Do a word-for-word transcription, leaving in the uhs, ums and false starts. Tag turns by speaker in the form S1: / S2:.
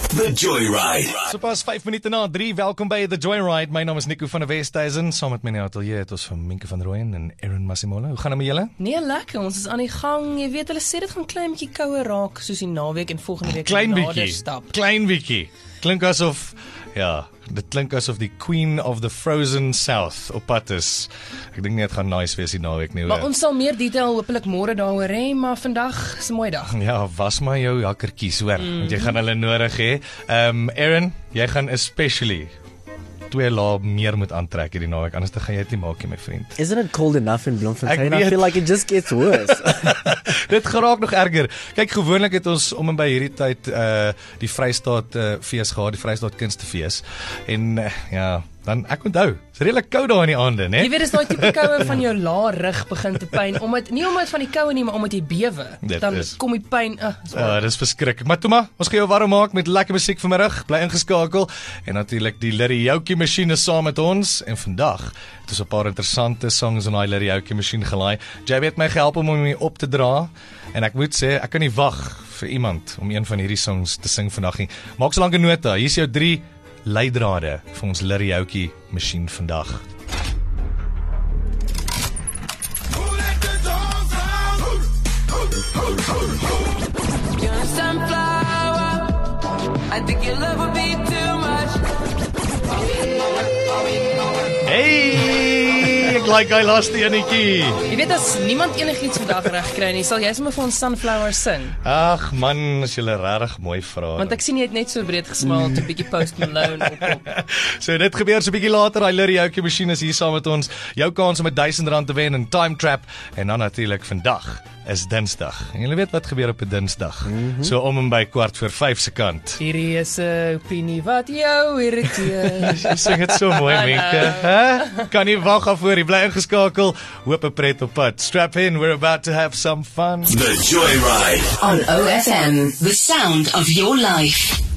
S1: The Joyride.
S2: So pas vyf minute na drie, welkom by The Joyride. My naam is Nico van der Westhuizen. Saam met my in die atelier het ons van Minke van der Rooyen en Aaron Massimola. Hoe gaan dit met julle?
S3: Nee, lekker. Ons is aan die gang. Jy weet, hulle sê dit gaan klein bietjie kouer raak soos die naweek en volgende week
S2: Klein
S3: nader
S2: bietjie.
S3: stap.
S2: Klein bietjie. Klink asof, ja, dit klink asof die Queen of the Frozen South op pad is. Ek dink nie het gaan nice wees die naweek nie.
S3: Maar
S2: hoor.
S3: ons sal meer detail hopelik môre daaroor hê, maar vandag is 'n mooi dag.
S2: Ja, was maar jou jakkertjies hoor, mm. want jy gaan hulle nodig hê. Um, Aaron, jy gaan especially twee lae meer moet aantrek hierdie naweek, anders dan gaan jy dit nie maak nie, my vriend.
S4: Isn't it cold enough in Bloemfontein?
S2: Ek
S4: I feel like it just gets worse.
S2: Dit geraak nog erger. Kyk, gewoonlik het ons om en by hierdie tyd uh, die Vrystaat uh, fees gehad, die Vrystaat Kunstefees. En uh, ja, dan ek onthou, is redelik koud daar in die aande, né?
S3: Jy weet, dis daai tipe koue van jou lae rug begin te pyn, omdat nie omdat van die koue nie, maar omdat jy bewe.
S2: Dit
S3: Dan
S2: is.
S3: kom die pyn. Uh,
S2: Ja, dis verskriklik. Maar toe maar, ons gaan jou warm maak met lekker musiek vanmiddag. Bly ingeskakel. En natuurlik die Lirioukie masjien is saam met ons. En vandag het ons 'n paar interessante songs in daai Lirioukie masjien gelaai. Jy het my gehelp om hom op te dra. En ek moet sê, ek kan nie wag vir iemand om een van hierdie songs te sing vandag nie. Maak so lank 'n nota. Hier is jou drie leidrade vir ons Lirioukie masjien vandag.
S5: Sunflower, I think your love would be too much.
S2: Hey, ek like hy laaste enetjie.
S3: jy weet as niemand enigiets vandag reg kry nie, sal jy sommer vir ons Sunflower sing.
S2: Ag man, as jy regtig mooi vra.
S3: Want ek sien jy het net so breed gesmaal toe 'n bietjie Post Malone opkom.
S2: So dit gebeur so 'n bietjie later. Hy Lirioukie masjien is hier saam met ons. Jou kans om R duisend te wen in Time Trap. En dan natuurlik vandag is Dinsdag. En julle weet wat gebeur op 'n Dinsdag. Mm-hmm. So om en by kwart voor vyf se kant.
S3: Hierdie is 'n opinie wat jou irriteer.
S2: Jy sing dit so mooi, Minke. Hè? Kan nie wag af voor jy bly ingeskakel. Hoop 'n pret op pad. Strap in, we're about to have some fun.
S1: The Joyride.
S6: On O F M, the sound of your life.